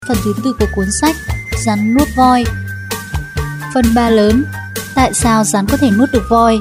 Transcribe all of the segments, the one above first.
Phần thứ 4 của cuốn sách Rắn nuốt voi. Phần 3 lớn. Tại sao rắn có thể nuốt được voi?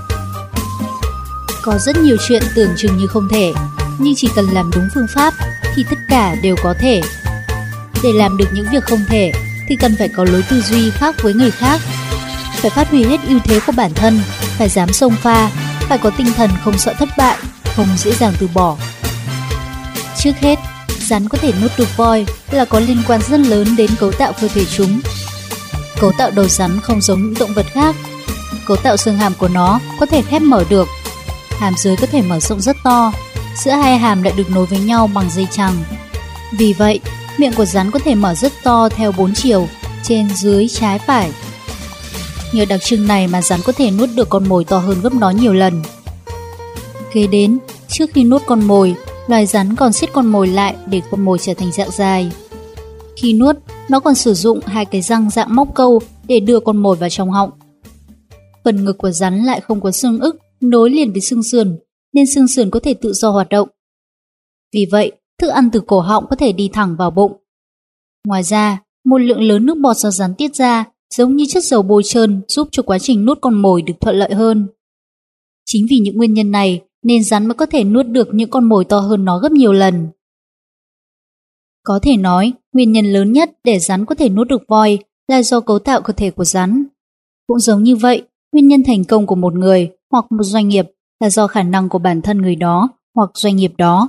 Có rất nhiều chuyện tưởng chừng như không thể, nhưng chỉ cần làm đúng phương pháp thì tất cả đều có thể. Để làm được những việc không thể thì cần phải có lối tư duy khác với người khác, phải phát huy hết ưu thế của bản thân, phải dám xông pha, phải có tinh thần không sợ thất bại, không dễ dàng từ bỏ. Trước hết, rắn có thể nuốt được voi là có liên quan rất lớn đến cấu tạo cơ thể chúng. Cấu tạo đầu rắn không giống những động vật khác. Cấu tạo xương hàm của nó có thể khép mở được, hàm dưới có thể mở rộng rất to, giữa hai hàm lại được nối với nhau bằng dây chằng. Vì vậy, miệng của rắn có thể mở rất to theo 4 chiều, trên, dưới, trái, phải. Nhờ đặc trưng này mà rắn có thể nuốt được con mồi to hơn gấp nó nhiều lần. Kế đến, trước khi nuốt con mồi, loài rắn còn siết con mồi lại để con mồi trở thành dạng dài. Khi nuốt, nó còn sử dụng hai cái răng dạng móc câu để đưa con mồi vào trong họng. Phần ngực của rắn lại không có xương ức nối liền với xương sườn, nên xương sườn có thể tự do hoạt động. Vì vậy, thức ăn từ cổ họng có thể đi thẳng vào bụng. Ngoài ra, một lượng lớn nước bọt do rắn tiết ra giống như chất dầu bôi trơn giúp cho quá trình nuốt con mồi được thuận lợi hơn. Chính vì những nguyên nhân này nên rắn mới có thể nuốt được những con mồi to hơn nó gấp nhiều lần. Có thể nói, nguyên nhân lớn nhất để rắn có thể nuốt được voi là do cấu tạo cơ thể của rắn. Cũng giống như vậy, nguyên nhân thành công của một người hoặc một doanh nghiệp là do khả năng của bản thân người đó hoặc doanh nghiệp đó.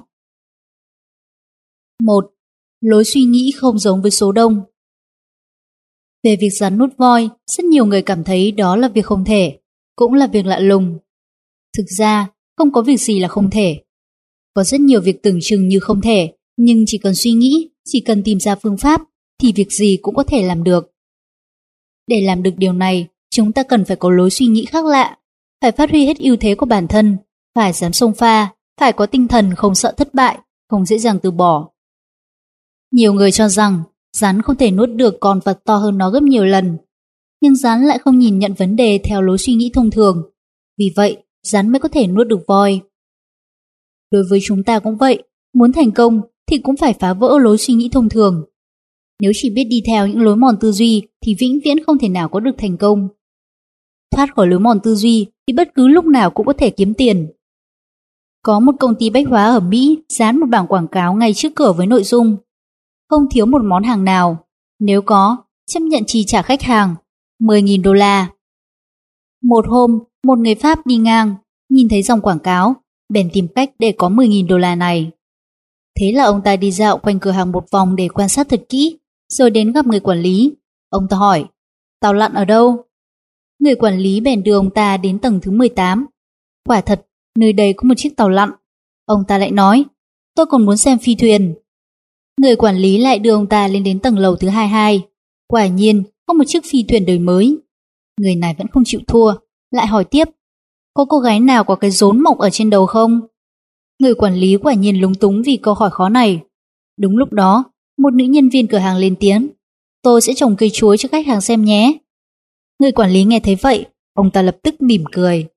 1. Lối suy nghĩ không giống với số đông. Về việc rắn nuốt voi, rất nhiều người cảm thấy đó là việc không thể, cũng là việc lạ lùng. Thực ra, không có việc gì là không thể. Có rất nhiều việc tưởng chừng như không thể, nhưng chỉ cần suy nghĩ, chỉ cần tìm ra phương pháp, thì việc gì cũng có thể làm được. Để làm được điều này, chúng ta cần phải có lối suy nghĩ khác lạ, phải phát huy hết ưu thế của bản thân, phải dám xông pha, phải có tinh thần không sợ thất bại, không dễ dàng từ bỏ. Nhiều người cho rằng rắn không thể nuốt được con vật to hơn nó gấp nhiều lần, nhưng rắn lại không nhìn nhận vấn đề theo lối suy nghĩ thông thường. Vì vậy, rắn mới có thể nuốt được voi. Đối với chúng ta cũng vậy, muốn thành công thì cũng phải phá vỡ lối suy nghĩ thông thường. Nếu chỉ biết đi theo những lối mòn tư duy thì vĩnh viễn không thể nào có được thành công. Thoát khỏi lối mòn tư duy thì bất cứ lúc nào cũng có thể kiếm tiền. Có một công ty bách hóa ở Mỹ dán một bảng quảng cáo ngay trước cửa với nội dung: không thiếu một món hàng nào, nếu có, chấp nhận chi trả khách hàng $10.000. Một hôm, một người Pháp đi ngang, nhìn thấy dòng quảng cáo, bèn tìm cách để có $10.000 này. Thế là ông ta đi dạo quanh cửa hàng một vòng để quan sát thật kỹ, rồi đến gặp người quản lý. Ông ta hỏi: tàu lặn ở đâu? Người quản lý bèn đưa ông ta đến tầng thứ 18. Quả thật, nơi đây có một chiếc tàu lặn. Ông ta lại nói: tôi còn muốn xem phi thuyền. Người quản lý lại đưa ông ta lên đến tầng lầu thứ 22. Quả nhiên, có một chiếc phi thuyền đời mới. Người này vẫn không chịu thua, lại hỏi tiếp: có cô gái nào có cái rốn mọc ở trên đầu không? Người quản lý quả nhiên lúng túng vì câu hỏi khó này. Đúng lúc đó, một nữ nhân viên cửa hàng lên tiếng: tôi sẽ trồng cây chuối cho khách hàng xem nhé. Người quản lý nghe thấy vậy, ông ta lập tức mỉm cười.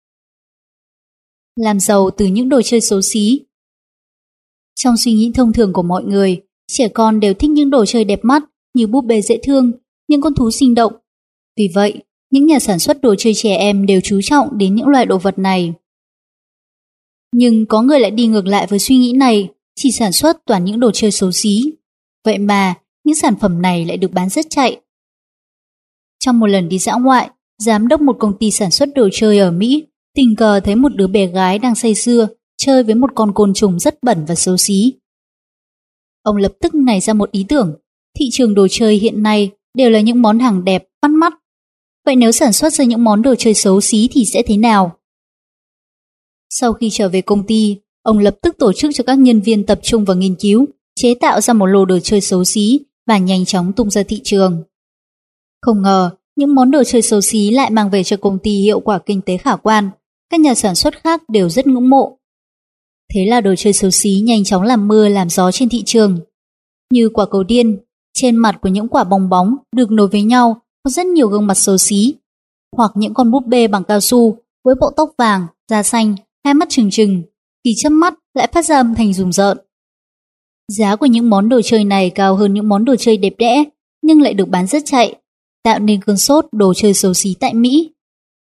Làm giàu từ những đồ chơi xấu xí. Trong suy nghĩ thông thường của mọi người, trẻ con đều thích những đồ chơi đẹp mắt như búp bê dễ thương, những con thú sinh động. Vì vậy, những nhà sản xuất đồ chơi trẻ em đều chú trọng đến những loại đồ vật này. Nhưng có người lại đi ngược lại với suy nghĩ này, chỉ sản xuất toàn những đồ chơi xấu xí. Vậy mà, những sản phẩm này lại được bán rất chạy. Trong một lần đi dã ngoại, giám đốc một công ty sản xuất đồ chơi ở Mỹ tình cờ thấy một đứa bé gái đang say sưa chơi với một con côn trùng rất bẩn và xấu xí. Ông lập tức nảy ra một ý tưởng: thị trường đồ chơi hiện nay đều là những món hàng đẹp, bắt mắt. Vậy nếu sản xuất ra những món đồ chơi xấu xí thì sẽ thế nào? Sau khi trở về công ty, ông lập tức tổ chức cho các nhân viên tập trung vào nghiên cứu, chế tạo ra một lô đồ chơi xấu xí và nhanh chóng tung ra thị trường. Không ngờ, những món đồ chơi xấu xí lại mang về cho công ty hiệu quả kinh tế khả quan, các nhà sản xuất khác đều rất ngưỡng mộ. Thế là đồ chơi xấu xí nhanh chóng làm mưa làm gió trên thị trường. Như quả cầu điên, trên mặt của những quả bong bóng được nối với nhau có rất nhiều gương mặt xấu xí, hoặc những con búp bê bằng cao su với bộ tóc vàng, da xanh, hai mắt trừng trừng, khi chớp mắt lại phát ra âm thanh rùng rợn. Giá của những món đồ chơi này cao hơn những món đồ chơi đẹp đẽ, nhưng lại được bán rất chạy, tạo nên cơn sốt đồ chơi xấu xí tại Mỹ.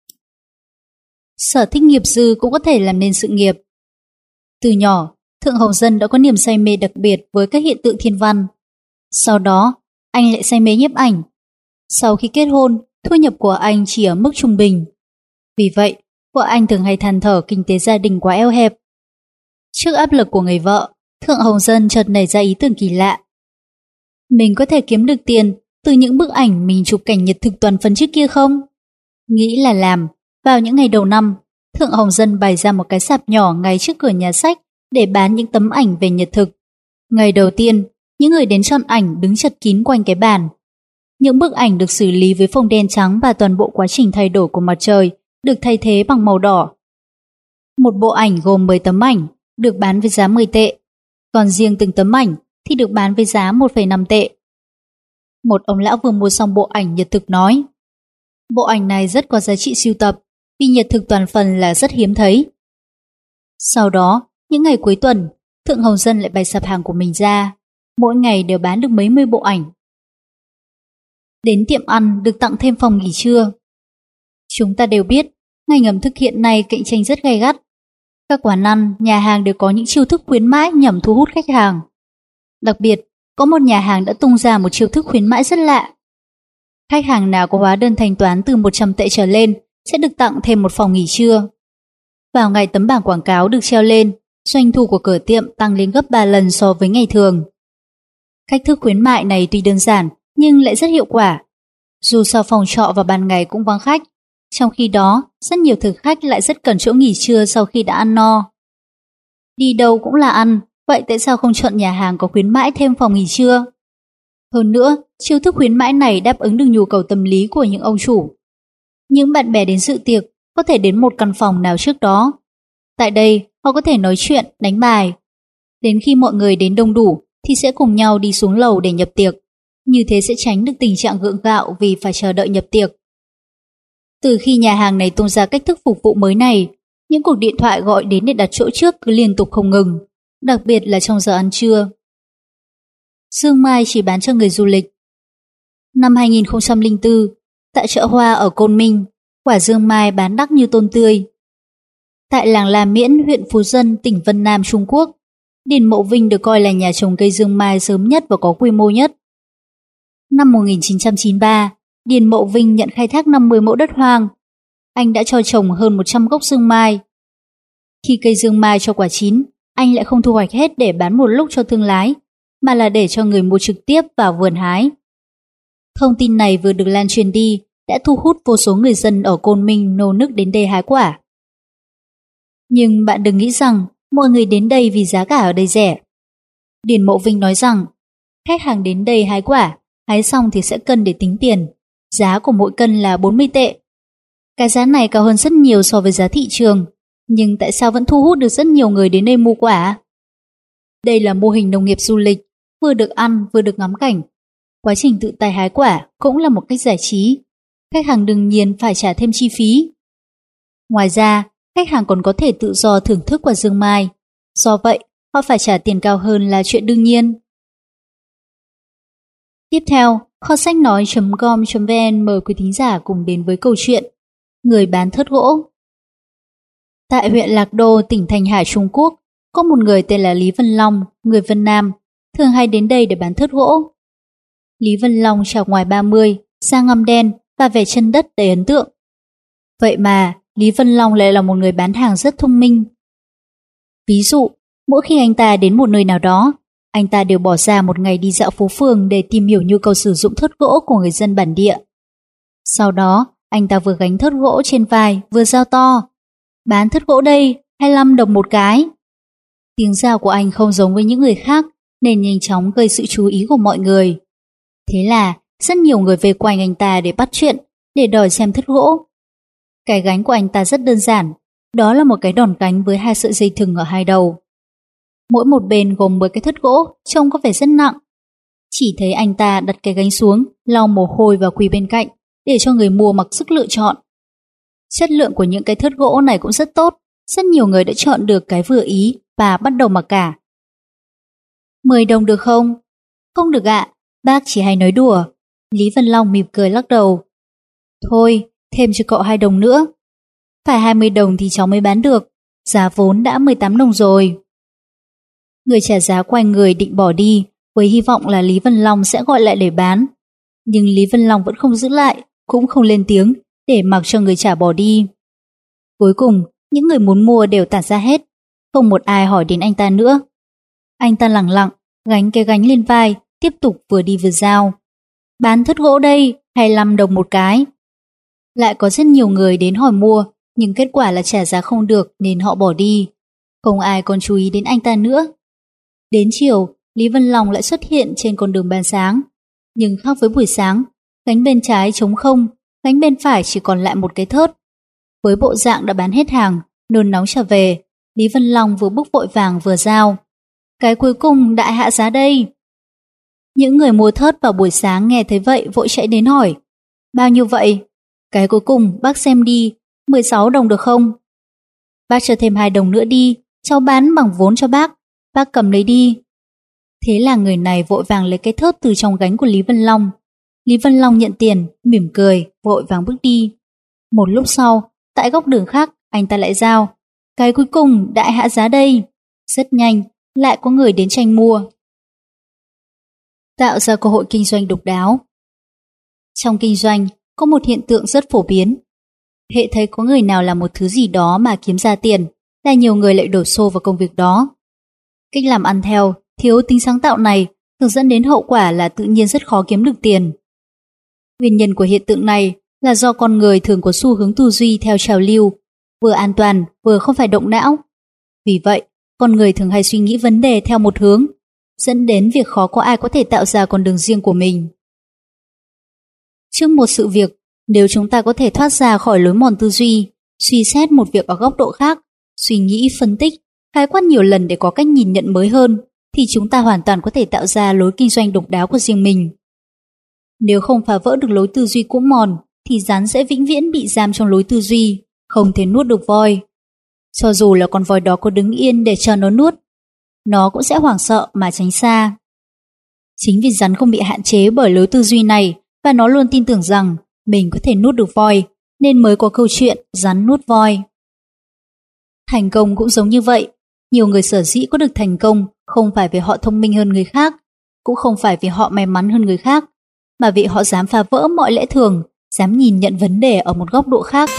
Sở thích nghiệp dư cũng có thể làm nên sự nghiệp. Từ nhỏ, Thượng Hồng Dân đã có niềm say mê đặc biệt với các hiện tượng thiên văn. Sau đó, anh lại say mê nhiếp ảnh. Sau khi kết hôn, thu nhập của anh chỉ ở mức trung bình. Vì vậy, vợ anh thường hay than thở kinh tế gia đình quá eo hẹp. Trước áp lực của người vợ, Thượng Hồng Dân chợt nảy ra ý tưởng kỳ lạ. Mình có thể kiếm được tiền từ những bức ảnh mình chụp cảnh nhật thực toàn phần trước kia không? Nghĩ là làm, vào những ngày đầu năm, Thượng Hồng Dân bày ra một cái sạp nhỏ ngay trước cửa nhà sách để bán những tấm ảnh về nhật thực. Ngày đầu tiên, những người đến chọn ảnh đứng chật kín quanh cái bàn. Những bức ảnh được xử lý với phông đen trắng và toàn bộ quá trình thay đổi của mặt trời được thay thế bằng màu đỏ. Một bộ ảnh gồm 10 tấm ảnh, được bán với giá 10 tệ, còn riêng từng tấm ảnh thì được bán với giá 1,5 tệ. Một ông lão vừa mua xong bộ ảnh nhật thực nói, bộ ảnh này rất có giá trị sưu tập, vì nhật thực toàn phần là rất hiếm thấy. Sau đó, những ngày cuối tuần, Thượng Hồng Dân lại bày sạp hàng của mình ra, mỗi ngày đều bán được mấy mươi bộ ảnh. Đến tiệm ăn được tặng thêm phòng nghỉ trưa. Chúng ta đều biết, ngành ẩm thực hiện nay cạnh tranh rất gay gắt. Các quán ăn, nhà hàng đều có những chiêu thức khuyến mãi nhằm thu hút khách hàng. Đặc biệt, có một nhà hàng đã tung ra một chiêu thức khuyến mãi rất lạ. Khách hàng nào có hóa đơn thanh toán từ 100 tệ trở lên sẽ được tặng thêm một phòng nghỉ trưa. Vào ngày tấm bảng quảng cáo được treo lên, doanh thu của cửa tiệm tăng lên gấp 3 lần so với ngày thường. Cách thức khuyến mại này tuy đơn giản nhưng lại rất hiệu quả. Dù sao phòng trọ vào ban ngày cũng vắng khách, trong khi đó rất nhiều thực khách lại rất cần chỗ nghỉ trưa sau khi đã ăn no. Đi đâu cũng là ăn, vậy tại sao không chọn nhà hàng có khuyến mãi thêm phòng nghỉ trưa? Hơn nữa, chiêu thức khuyến mãi này đáp ứng được nhu cầu tâm lý của những ông chủ. Những bạn bè đến dự tiệc có thể đến một căn phòng nào trước đó. Tại đây, họ có thể nói chuyện, đánh bài. Đến khi mọi người đến đông đủ thì sẽ cùng nhau đi xuống lầu để nhập tiệc. Như thế sẽ tránh được tình trạng gượng gạo vì phải chờ đợi nhập tiệc. Từ khi nhà hàng này tung ra cách thức phục vụ mới này, những cuộc điện thoại gọi đến để đặt chỗ trước cứ liên tục không ngừng, đặc biệt là trong giờ ăn trưa. Dương mai chỉ bán cho người du lịch. Năm 2004, tại chợ hoa ở Côn Minh, quả dương mai bán đắt như tôm tươi. Tại làng La Miễn, huyện Phú Dân, tỉnh Vân Nam, Trung Quốc, Điền Mộ Vinh được coi là nhà trồng cây dương mai sớm nhất và có quy mô nhất. Năm 1993, Điền Mộ Vinh nhận khai thác 50 mẫu đất hoang. Anh đã cho trồng hơn 100 gốc dương mai. Khi cây dương mai cho quả chín, anh lại không thu hoạch hết để bán một lúc cho thương lái, mà là để cho người mua trực tiếp vào vườn hái. Thông tin này vừa được lan truyền đi đã thu hút vô số người dân ở Côn Minh nô nức đến đây hái quả. Nhưng bạn đừng nghĩ rằng mọi người đến đây vì giá cả ở đây rẻ. Điền Mộ Vinh nói rằng khách hàng đến đây hái quả, hái xong thì sẽ cân để tính tiền. Giá của mỗi cân là 40 tệ. Cái giá này cao hơn rất nhiều so với giá thị trường, nhưng tại sao vẫn thu hút được rất nhiều người đến đây mua quả? Đây là mô hình nông nghiệp du lịch, vừa được ăn vừa được ngắm cảnh. Quá trình tự tay hái quả cũng là một cách giải trí. Khách hàng đương nhiên phải trả thêm chi phí. Ngoài ra, khách hàng còn có thể tự do thưởng thức quả dương mai. Do vậy, họ phải trả tiền cao hơn là chuyện đương nhiên. Tiếp theo, kho sách nói.com.vn mời quý thính giả cùng đến với câu chuyện Người bán thớt gỗ. Tại huyện Lạc Đô, tỉnh Thanh Hải, Trung Quốc, có một người tên là Lý Vân Long, người Vân Nam, thường hay đến đây để bán thớt gỗ. Lý Vân Long trạc ngoài 30, da ngăm đen và vẻ chân đất đầy ấn tượng. Vậy mà, Lý Vân Long lại là một người bán hàng rất thông minh. Ví dụ, mỗi khi anh ta đến một nơi nào đó, anh ta đều bỏ ra một ngày đi dạo phố phường để tìm hiểu nhu cầu sử dụng thớt gỗ của người dân bản địa. Sau đó, anh ta vừa gánh thớt gỗ trên vai vừa rao to. Bán thớt gỗ đây, 25 đồng một cái. Tiếng rao của anh không giống với những người khác nên nhanh chóng gây sự chú ý của mọi người. Thế là rất nhiều người về quanh anh ta để bắt chuyện, để đòi xem thớt gỗ. Cái gánh của anh ta rất đơn giản, đó là một cái đòn gánh với 2 sợi dây thừng ở hai đầu. Mỗi một bên gồm 10 cái thớt gỗ, trông có vẻ rất nặng. Chỉ thấy anh ta đặt cái gánh xuống, lau mồ hôi và quỳ bên cạnh, để cho người mua mặc sức lựa chọn. Chất lượng của những cái thớt gỗ này cũng rất tốt, rất nhiều người đã chọn được cái vừa ý và bắt đầu mặc cả. 10 đồng được không? Không được ạ, bác chỉ hay nói đùa. Lý Vân Long mỉm cười lắc đầu. Thôi, thêm cho cậu 2 đồng nữa. Phải 20 đồng thì cháu mới bán được, giá vốn đã 18 đồng rồi. Người trả giá quay người định bỏ đi, với hy vọng là Lý Vân Long sẽ gọi lại để bán. Nhưng Lý Vân Long vẫn không giữ lại, cũng không lên tiếng, để mặc cho người trả bỏ đi. Cuối cùng, những người muốn mua đều tản ra hết, không một ai hỏi đến anh ta nữa. Anh ta lẳng lặng, gánh cái gánh lên vai, tiếp tục vừa đi vừa giao. Bán thớt gỗ đây, 25 đồng một cái. Lại có rất nhiều người đến hỏi mua, nhưng kết quả là trả giá không được nên họ bỏ đi. Không ai còn chú ý đến anh ta nữa. Đến chiều, Lý Vân Long lại xuất hiện trên con đường ban sáng. Nhưng khác với buổi sáng, gánh bên trái trống không, gánh bên phải chỉ còn lại một cái thớt. Với bộ dạng đã bán hết hàng, nôn nóng trở về, Lý Vân Long vừa bước vội vàng vừa giao. Cái cuối cùng đại hạ giá đây. Những người mua thớt vào buổi sáng nghe thấy vậy vội chạy đến hỏi. Bao nhiêu vậy? Cái cuối cùng bác xem đi, 16 đồng được không? Bác cho thêm 2 đồng nữa đi, cháu bán bằng vốn cho bác cầm lấy đi. Thế là người này vội vàng lấy cái thớt từ trong gánh của Lý Vân Long. Lý Vân Long nhận tiền, mỉm cười, vội vàng bước đi. Một lúc sau, tại góc đường khác, anh ta lại giao. Cái cuối cùng đại hạ giá đây. Rất nhanh, lại có người đến tranh mua. Tạo ra cơ hội kinh doanh độc đáo. Trong kinh doanh, có một hiện tượng rất phổ biến. Hệ thấy có người nào làm một thứ gì đó mà kiếm ra tiền, là nhiều người lại đổ xô vào công việc đó. Cách làm ăn theo, thiếu tính sáng tạo này thường dẫn đến hậu quả là tự nhiên rất khó kiếm được tiền. Nguyên nhân của hiện tượng này là do con người thường có xu hướng tư duy theo trào lưu, vừa an toàn vừa không phải động não. Vì vậy, con người thường hay suy nghĩ vấn đề theo một hướng, dẫn đến việc khó có ai có thể tạo ra con đường riêng của mình. Trước một sự việc, nếu chúng ta có thể thoát ra khỏi lối mòn tư duy, suy xét một việc ở góc độ khác, suy nghĩ, phân tích, khái quát nhiều lần để có cách nhìn nhận mới hơn, thì chúng ta hoàn toàn có thể tạo ra lối kinh doanh độc đáo của riêng mình. Nếu không phá vỡ được lối tư duy cũ mòn, thì rắn sẽ vĩnh viễn bị giam trong lối tư duy, không thể nuốt được voi. Cho dù là con voi đó có đứng yên để cho nó nuốt, nó cũng sẽ hoảng sợ mà tránh xa. Chính vì rắn không bị hạn chế bởi lối tư duy này và nó luôn tin tưởng rằng mình có thể nuốt được voi, nên mới có câu chuyện rắn nuốt voi. Thành công cũng giống như vậy. Nhiều người sở dĩ có được thành công không phải vì họ thông minh hơn người khác, cũng không phải vì họ may mắn hơn người khác, mà vì họ dám phá vỡ mọi lẽ thường, dám nhìn nhận vấn đề ở một góc độ khác.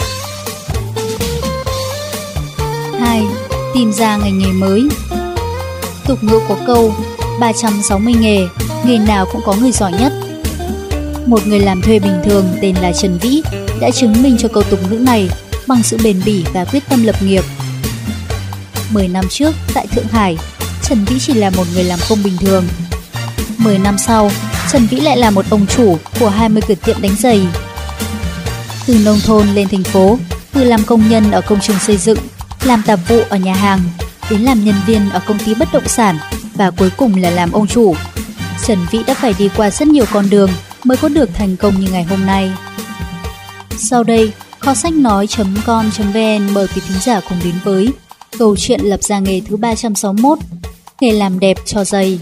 2. Tìm ra ngành nghề mới. Tục ngữ có câu 360 nghề, nghề nào cũng có người giỏi nhất. Một người làm thuê bình thường tên là Trần Vĩ đã chứng minh cho câu tục ngữ này bằng sự bền bỉ và quyết tâm lập nghiệp. 10 năm trước, tại Thượng Hải, Trần Vĩ chỉ là một người làm công bình thường. 10 năm sau, Trần Vĩ lại là một ông chủ của 20 cửa tiệm đánh giày. Từ nông thôn lên thành phố, từ làm công nhân ở công trường xây dựng, làm tạp vụ ở nhà hàng, đến làm nhân viên ở công ty bất động sản và cuối cùng là làm ông chủ, Trần Vĩ đã phải đi qua rất nhiều con đường mới có được thành công như ngày hôm nay. Sau đây, kho sách nói.com.vn mời quý thính giả cùng đến với câu chuyện lập ra nghề thứ 361, nghề làm đẹp cho giày.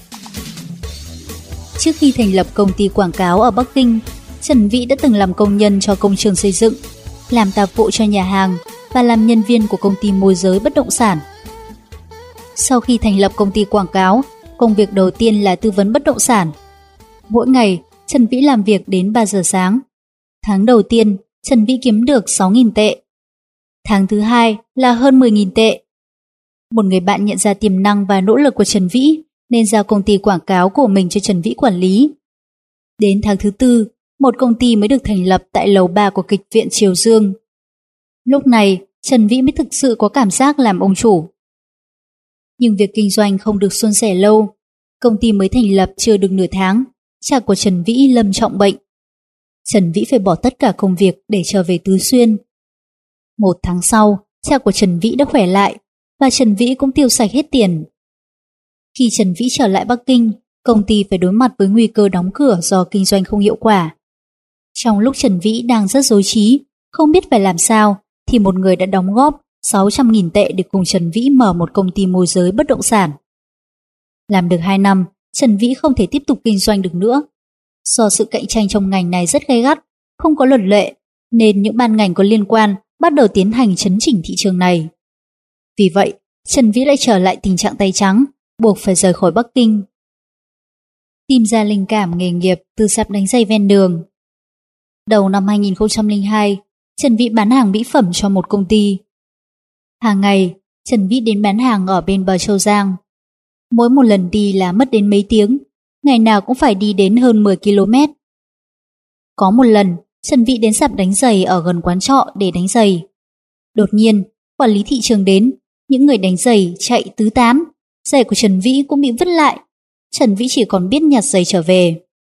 Trước khi thành lập công ty quảng cáo ở Bắc Kinh, Trần Vĩ đã từng làm công nhân cho công trường xây dựng, làm tạp vụ cho nhà hàng và làm nhân viên của công ty môi giới bất động sản. Sau khi thành lập công ty quảng cáo, công việc đầu tiên là tư vấn bất động sản. Mỗi ngày, Trần Vĩ làm việc đến 3 giờ sáng. Tháng đầu tiên, Trần Vĩ kiếm được 6.000 tệ. Tháng thứ hai là hơn 10.000 tệ. Một người bạn nhận ra tiềm năng và nỗ lực của Trần Vĩ nên giao công ty quảng cáo của mình cho Trần Vĩ quản lý. Đến tháng thứ tư, một công ty mới được thành lập tại lầu 3 của kịch viện Triều Dương. Lúc này, Trần Vĩ mới thực sự có cảm giác làm ông chủ. Nhưng việc kinh doanh không được suôn sẻ lâu. Công ty mới thành lập chưa được nửa tháng, cha của Trần Vĩ lâm trọng bệnh. Trần Vĩ phải bỏ tất cả công việc để trở về Tứ Xuyên. 1 tháng sau, cha của Trần Vĩ đã khỏe lại và Trần Vĩ cũng tiêu sạch hết tiền. Khi Trần Vĩ trở lại Bắc Kinh, công ty phải đối mặt với nguy cơ đóng cửa do kinh doanh không hiệu quả. Trong lúc Trần Vĩ đang rất rối trí, không biết phải làm sao, thì một người đã đóng góp 600.000 tệ để cùng Trần Vĩ mở một công ty môi giới bất động sản. Làm được 2 năm, Trần Vĩ không thể tiếp tục kinh doanh được nữa. Do sự cạnh tranh trong ngành này rất gay gắt, không có luật lệ, nên những ban ngành có liên quan bắt đầu tiến hành chấn chỉnh thị trường này. Vì vậy, Trần Vĩ lại trở lại tình trạng tay trắng, buộc phải rời khỏi Bắc Kinh. Tìm ra linh cảm nghề nghiệp từ sạp đánh giày ven đường. Đầu năm 2002, Trần Vĩ bán hàng mỹ phẩm cho một công ty. Hàng ngày, Trần Vĩ đến bán hàng ở bên bờ Châu Giang. Mỗi một lần đi là mất đến mấy tiếng, ngày nào cũng phải đi đến hơn 10 km. Có một lần, Trần Vĩ đến sạp đánh giày ở gần quán trọ để đánh giày. Đột nhiên, quản lý thị trường đến, những người đánh giày chạy tứ tán, giày của Trần Vĩ cũng bị vứt lại. Trần Vĩ chỉ còn biết nhặt giày trở về.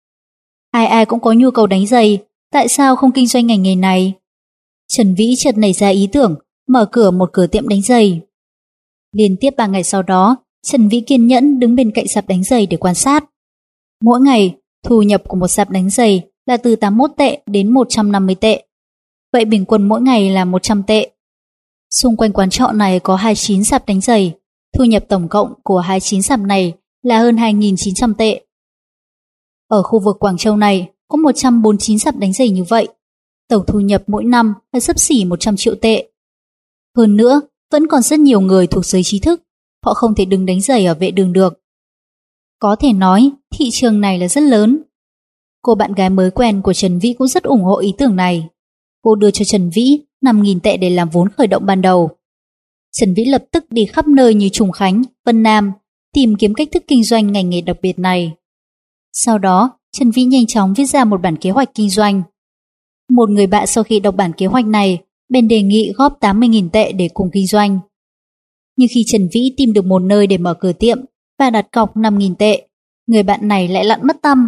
Ai ai cũng có nhu cầu đánh giày, tại sao không kinh doanh ngành nghề này? Trần Vĩ chợt nảy ra ý tưởng mở cửa một cửa tiệm đánh giày. Liên tiếp 3 ngày sau đó, Trần Vĩ kiên nhẫn đứng bên cạnh sạp đánh giày để quan sát. Mỗi ngày, thu nhập của một sạp đánh giày là từ 81 tệ đến 150 tệ. Vậy bình quân mỗi ngày là 100 tệ. Xung quanh quán trọ này có 29 sạp đánh giày, thu nhập tổng cộng của 29 sạp này là hơn 2.900 tệ. Ở khu vực Quảng Châu này có 149 sạp đánh giày như vậy. Tổng thu nhập mỗi năm là xấp xỉ 100 triệu tệ. Hơn nữa, vẫn còn rất nhiều người thuộc giới trí thức, họ không thể đứng đánh giày ở vệ đường được. Có thể nói, thị trường này là rất lớn. Cô bạn gái mới quen của Trần Vĩ cũng rất ủng hộ ý tưởng này. Cô đưa cho Trần Vĩ 5.000 tệ để làm vốn khởi động ban đầu. Trần Vĩ lập tức đi khắp nơi như Trùng Khánh, Vân Nam, tìm kiếm cách thức kinh doanh ngành nghề đặc biệt này. Sau đó, Trần Vĩ nhanh chóng viết ra một bản kế hoạch kinh doanh. Một người bạn sau khi đọc bản kế hoạch này, bèn đề nghị góp 80.000 tệ để cùng kinh doanh. Nhưng khi Trần Vĩ tìm được một nơi để mở cửa tiệm và đặt cọc 5.000 tệ, người bạn này lại lặn mất tăm.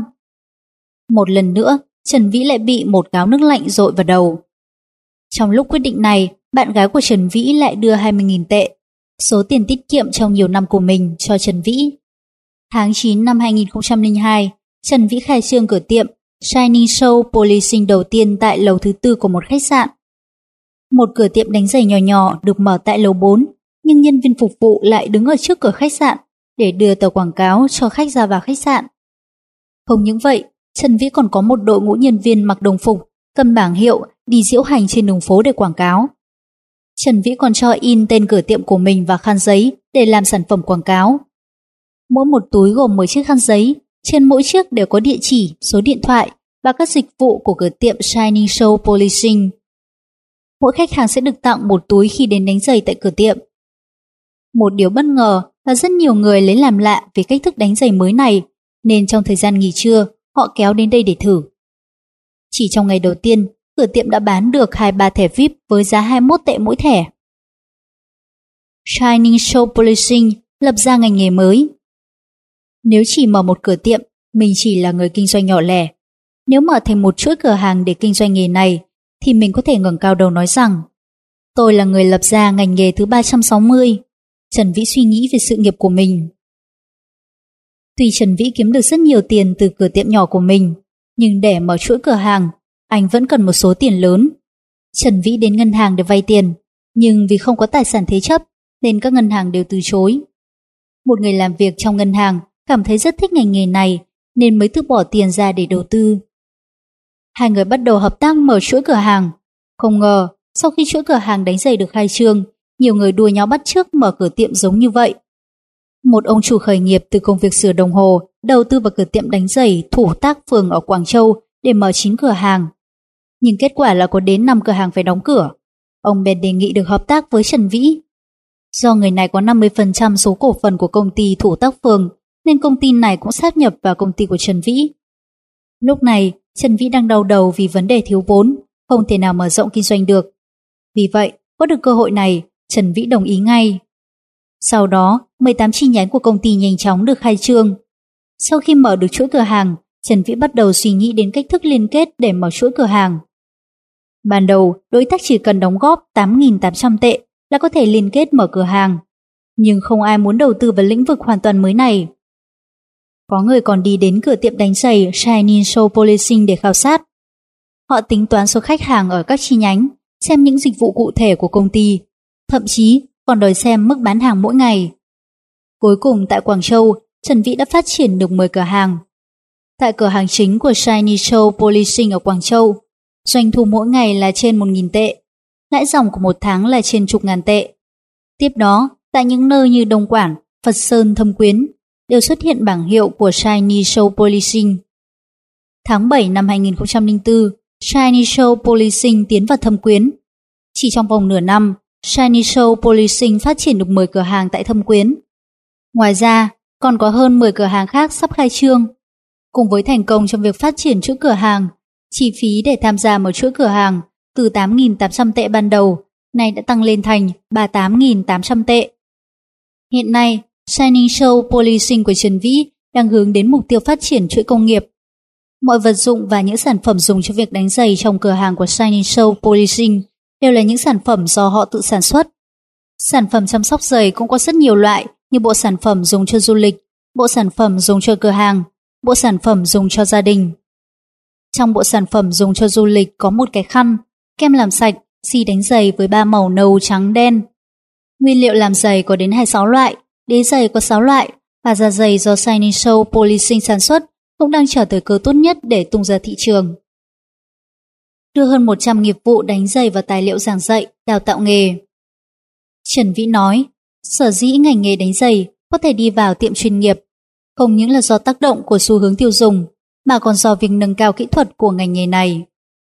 Một lần nữa, Trần Vĩ lại bị một gáo nước lạnh dội vào đầu. Trong lúc quyết định này, bạn gái của Trần Vĩ lại đưa 20.000 tệ, số tiền tiết kiệm trong nhiều năm của mình, cho Trần Vĩ. Tháng 9 năm 2002, Trần Vĩ khai trương cửa tiệm Shining Show Policing đầu tiên tại lầu thứ 4 của một khách sạn. Một cửa tiệm đánh giày nhỏ nhỏ được mở tại lầu 4, nhưng nhân viên phục vụ lại đứng ở trước cửa khách sạn để đưa tờ quảng cáo cho khách ra vào khách sạn. Không những vậy, Trần Vĩ còn có một đội ngũ nhân viên mặc đồng phục, cầm bảng hiệu đi diễu hành trên đường phố để quảng cáo. Trần Vĩ còn cho in tên cửa tiệm của mình và khăn giấy để làm sản phẩm quảng cáo. Mỗi một túi gồm 10 chiếc khăn giấy, trên mỗi chiếc đều có địa chỉ, số điện thoại và các dịch vụ của cửa tiệm Shining Show Policing. Mỗi khách hàng sẽ được tặng một túi khi đến đánh giày tại cửa tiệm. Một điều bất ngờ là rất nhiều người lấy làm lạ về cách thức đánh giày mới này, nên trong thời gian nghỉ trưa, họ kéo đến đây để thử. Chỉ trong ngày đầu tiên, cửa tiệm đã bán được 23 thẻ VIP với giá 21 tệ mỗi thẻ. Shining Show Policing lập ra ngành nghề mới. Nếu chỉ mở một cửa tiệm, mình chỉ là người kinh doanh nhỏ lẻ. Nếu mở thành một chuỗi cửa hàng để kinh doanh nghề này, thì mình có thể ngẩng cao đầu nói rằng tôi là người lập ra ngành nghề thứ 360. Trần Vĩ suy nghĩ về sự nghiệp của mình. Tuy Trần Vĩ kiếm được rất nhiều tiền từ cửa tiệm nhỏ của mình, nhưng để mở chuỗi cửa hàng, anh vẫn cần một số tiền lớn. Trần Vĩ đến ngân hàng để vay tiền, nhưng vì không có tài sản thế chấp, nên các ngân hàng đều từ chối. Một người làm việc trong ngân hàng cảm thấy rất thích ngành nghề này, nên mới tự bỏ tiền ra để đầu tư. Hai người bắt đầu hợp tác mở chuỗi cửa hàng. Không ngờ, sau khi chuỗi cửa hàng đánh giày được khai trương, nhiều người đua nhau bắt chước mở cửa tiệm giống như vậy. Một ông chủ khởi nghiệp từ công việc sửa đồng hồ đầu tư vào cửa tiệm đánh giày Thủ Tác Phường ở Quảng Châu để mở 9 cửa hàng. Nhưng kết quả là có đến 5 cửa hàng phải đóng cửa. Ông bèn đề nghị được hợp tác với Trần Vĩ. Do người này có 50% số cổ phần của công ty Thủ Tác Phường, nên công ty này cũng sáp nhập vào công ty của Trần Vĩ. Lúc này, Trần Vĩ đang đau đầu vì vấn đề thiếu vốn, không thể nào mở rộng kinh doanh được. Vì vậy, có được cơ hội này, Trần Vĩ đồng ý ngay. Sau đó, 18 chi nhánh của công ty nhanh chóng được khai trương. Sau khi mở được chuỗi cửa hàng, Trần Vĩ bắt đầu suy nghĩ đến cách thức liên kết để mở chuỗi cửa hàng. Ban đầu, đối tác chỉ cần đóng góp 8.800 tệ là có thể liên kết mở cửa hàng. Nhưng không ai muốn đầu tư vào lĩnh vực hoàn toàn mới này. Có người còn đi đến cửa tiệm đánh giày Shining Show Policing để khảo sát. Họ tính toán số khách hàng ở các chi nhánh, xem những dịch vụ cụ thể của công ty, thậm chí còn đòi xem mức bán hàng mỗi ngày. Cuối cùng tại Quảng Châu, Trần Vĩ đã phát triển được 10 cửa hàng. Tại cửa hàng chính của Shiny Show Policing ở Quảng Châu, doanh thu mỗi ngày là trên 1.000 tệ, lãi dòng của một tháng là trên chục ngàn tệ. Tiếp đó, tại những nơi như Đông Quản, Phật Sơn, Thâm Quyến đều xuất hiện bảng hiệu của Shiny Show Policing. Tháng 7 năm 2004, Shiny Show Policing tiến vào Thâm Quyến. Chỉ trong vòng nửa năm, Shiny Show Policing phát triển được 10 cửa hàng tại Thâm Quyến. Ngoài ra, còn có hơn 10 cửa hàng khác sắp khai trương. Cùng với thành công trong việc phát triển chuỗi cửa hàng, chi phí để tham gia một chuỗi cửa hàng từ 8.800 tệ ban đầu nay đã tăng lên thành 38.800 tệ. Hiện nay, Shiny Show Policing của Trần Vĩ đang hướng đến mục tiêu phát triển chuỗi công nghiệp. Mọi vật dụng và những sản phẩm dùng cho việc đánh giày trong cửa hàng của Shiny Show Policing đều là những sản phẩm do họ tự sản xuất. Sản phẩm chăm sóc giày cũng có rất nhiều loại, như bộ sản phẩm dùng cho du lịch, bộ sản phẩm dùng cho cửa hàng, bộ sản phẩm dùng cho gia đình. Trong bộ sản phẩm dùng cho du lịch có một cái khăn, kem làm sạch, xi đánh giày với 3 màu nâu, trắng, đen. Nguyên liệu làm giày có đến 26 loại, đế giày có 6 loại, và da giày do Shiny Show Policing sản xuất cũng đang chờ thời cơ tốt nhất để tung ra thị trường. Đưa hơn 100 nghiệp vụ đánh giày vào tài liệu giảng dạy, đào tạo nghề. Trần Vĩ nói, sở dĩ ngành nghề đánh giày có thể đi vào tiệm chuyên nghiệp, không những là do tác động của xu hướng tiêu dùng, mà còn do việc nâng cao kỹ thuật của ngành nghề này.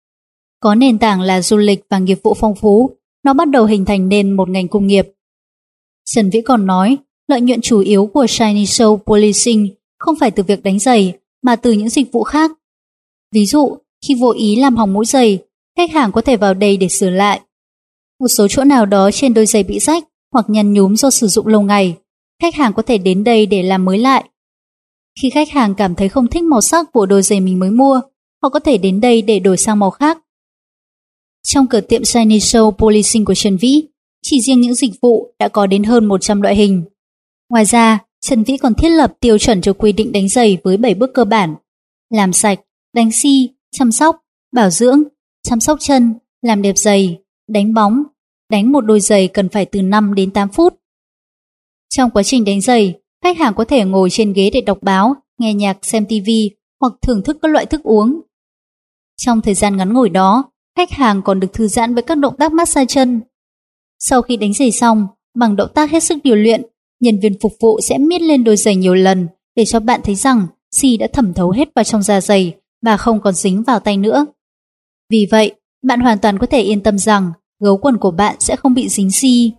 Có nền tảng là du lịch và nghiệp vụ phong phú, nó bắt đầu hình thành nên một ngành công nghiệp. Trần Vĩ còn nói, lợi nhuận chủ yếu của Shiny Show Policing không phải từ việc đánh giày, mà từ những dịch vụ khác. Ví dụ, khi vô ý làm hỏng mũi giày, khách hàng có thể vào đây để sửa lại. Một số chỗ nào đó trên đôi giày bị rách hoặc nhăn nhúm do sử dụng lâu ngày, khách hàng có thể đến đây để làm mới lại. Khi khách hàng cảm thấy không thích màu sắc của đôi giày mình mới mua, họ có thể đến đây để đổi sang màu khác. Trong cửa tiệm Shiny Show Policing của Trần Vĩ, chỉ riêng những dịch vụ đã có đến hơn 100 loại hình. Ngoài ra, Trần Vĩ còn thiết lập tiêu chuẩn cho quy định đánh giày với 7 bước cơ bản: làm sạch, đánh xi, chăm sóc, bảo dưỡng, chăm sóc chân, làm đẹp giày, đánh bóng. Đánh một đôi giày cần phải từ 5 đến 8 phút. Trong quá trình đánh giày, khách hàng có thể ngồi trên ghế để đọc báo, nghe nhạc, xem TV hoặc thưởng thức các loại thức uống. Trong thời gian ngắn ngủi đó, khách hàng còn được thư giãn với các động tác massage chân. Sau khi đánh giày xong, bằng động tác hết sức điều luyện, nhân viên phục vụ sẽ miết lên đôi giày nhiều lần để cho bạn thấy rằng xi đã thẩm thấu hết vào trong da giày và không còn dính vào tay nữa. Vì vậy, bạn hoàn toàn có thể yên tâm rằng gấu quần của bạn sẽ không bị dính xi.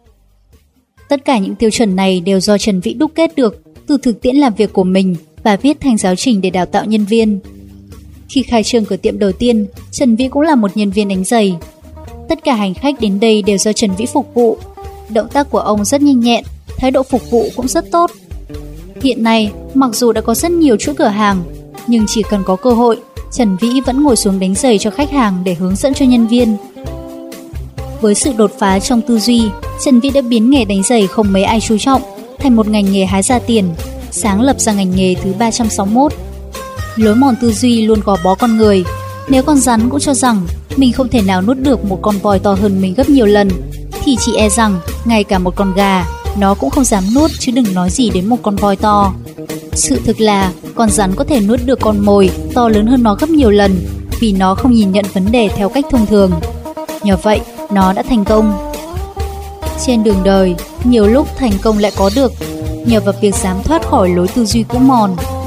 Tất cả những tiêu chuẩn này đều do Trần Vĩ đúc kết được từ thực tiễn làm việc của mình và viết thành giáo trình để đào tạo nhân viên. Khi khai trương cửa tiệm đầu tiên, Trần Vĩ cũng là một nhân viên đánh giày. Tất cả hành khách đến đây đều do Trần Vĩ phục vụ. Động tác của ông rất nhanh nhẹn, thái độ phục vụ cũng rất tốt. Hiện nay, mặc dù đã có rất nhiều chuỗi cửa hàng, nhưng chỉ cần có cơ hội, Trần Vĩ vẫn ngồi xuống đánh giày cho khách hàng để hướng dẫn cho nhân viên. Với sự đột phá trong tư duy, Trần Vĩ đã biến nghề đánh giày không mấy ai chú trọng thành một ngành nghề hái ra tiền, sáng lập ra ngành nghề thứ 361. Lối mòn tư duy luôn gò bó con người. Nếu con rắn cũng cho rằng mình không thể nào nuốt được một con voi to hơn mình gấp nhiều lần, thì chỉ e rằng ngay cả một con gà nó cũng không dám nuốt, chứ đừng nói gì đến một con voi to. Sự thực là con rắn có thể nuốt được con mồi to lớn hơn nó gấp nhiều lần, vì nó không nhìn nhận vấn đề theo cách thông thường. Nhờ vậy, nó đã thành công. Trên đường đời, nhiều lúc thành công lại có được nhờ vào việc dám thoát khỏi lối tư duy cũ mòn.